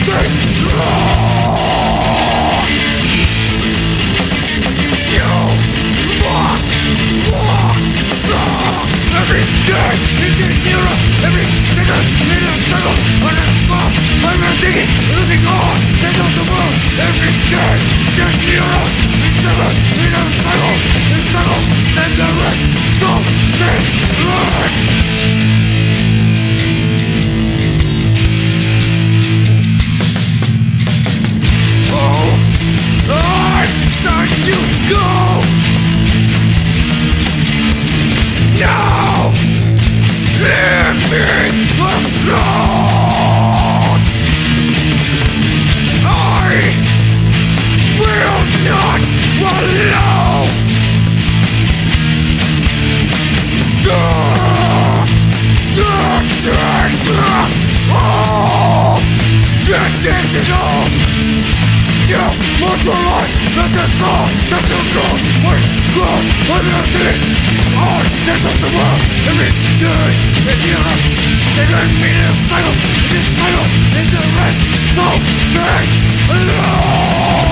stay alone. You must walk every day. You get nearer every second. In a circle, on a path, I'm thinking, losing all sense of the world. Every day, get nearer. In a circle, and the rest. So stay alert. Time to go now. Leave me alone. I will not allow the intentional. You want your life, let the soul touch your soul. Wait, God, I'm empty. All sense of the world, every day, in us. Second meaning cycle, in this cycle, in the rest. So stay alone.